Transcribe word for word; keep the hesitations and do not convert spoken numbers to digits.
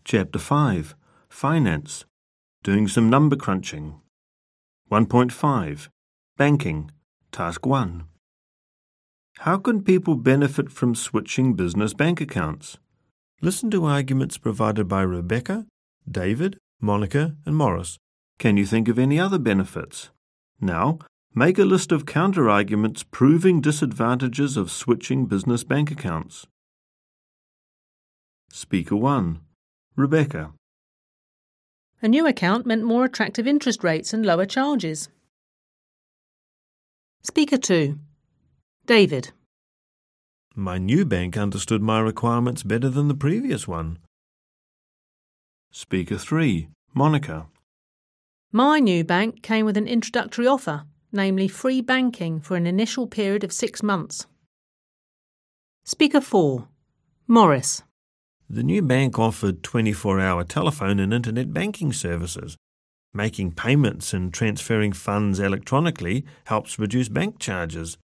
Chapter five. Finance. Doing some number crunching. one point five. Banking. Task one. How can people benefit from switching business bank accounts? Listen to arguments provided by Rebecca, David, Monica, and Morris. Can you think of any other benefits? Now, make a list of counter-arguments proving disadvantages of switching business bank accounts. Speaker one. Rebecca. A new account meant more attractive interest rates and lower charges. Speaker two. David. My new bank understood my requirements better than the previous one. Speaker three. Monica. My new bank came with an introductory offer, namely free banking for an initial period of six months. Speaker four. Morris. The new bank offered twenty-four hour telephone and internet banking services. Making payments and transferring funds electronically helps reduce bank charges.